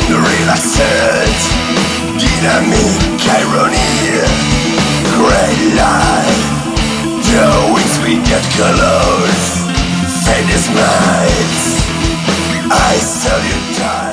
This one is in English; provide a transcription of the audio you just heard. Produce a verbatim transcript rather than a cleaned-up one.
Relaxed, dynamic irony, great light, drawing sweet yet colors, fate is night. I saw you die.